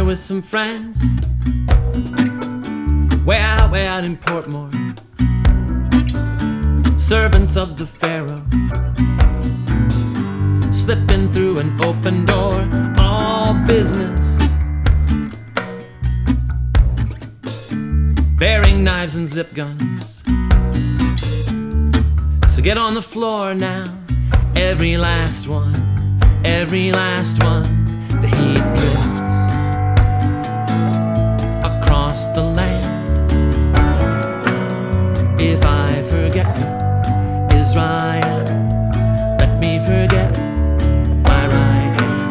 with some friends, way out in Portmore, servants of the Pharaoh, slipping through an open door, all business, bearing knives and zip guns. So get on the floor now, every last one, every last one. The heat drifts across the land. If I forget you, Israel, let me forget my right hand.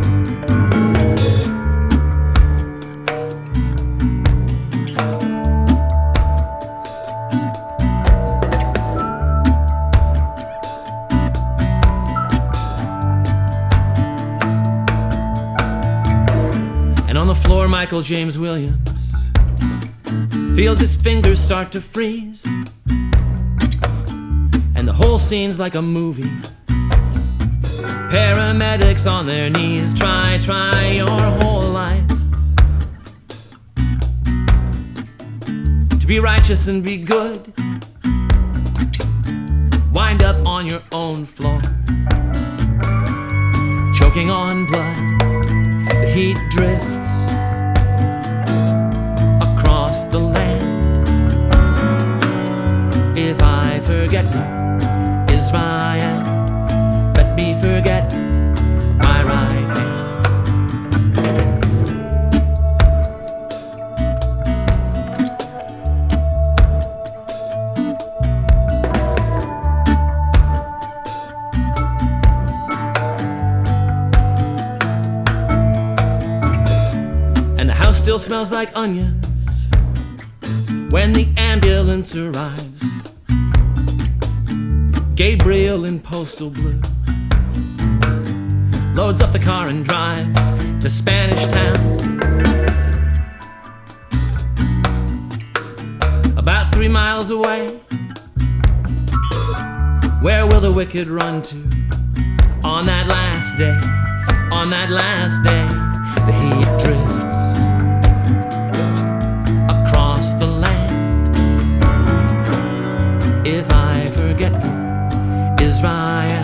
And on the floor, Michael James Williams feels his fingers start to freeze, and the whole scene's like a movie. Paramedics on their knees, try your whole life to be righteous and be good. Wind up on your own floor, choking on blood. The heat drifts across the land. If I forget you, Israel, let me forget my right hand. And the house still smells like onions when the ambulance arrives. Gabriel in postal blue loads up the car and drives to Spanish Town. About 3 miles away, where will the wicked run to? On that last day, on that last day, the heat drifts across the land. If I forget you, Israel,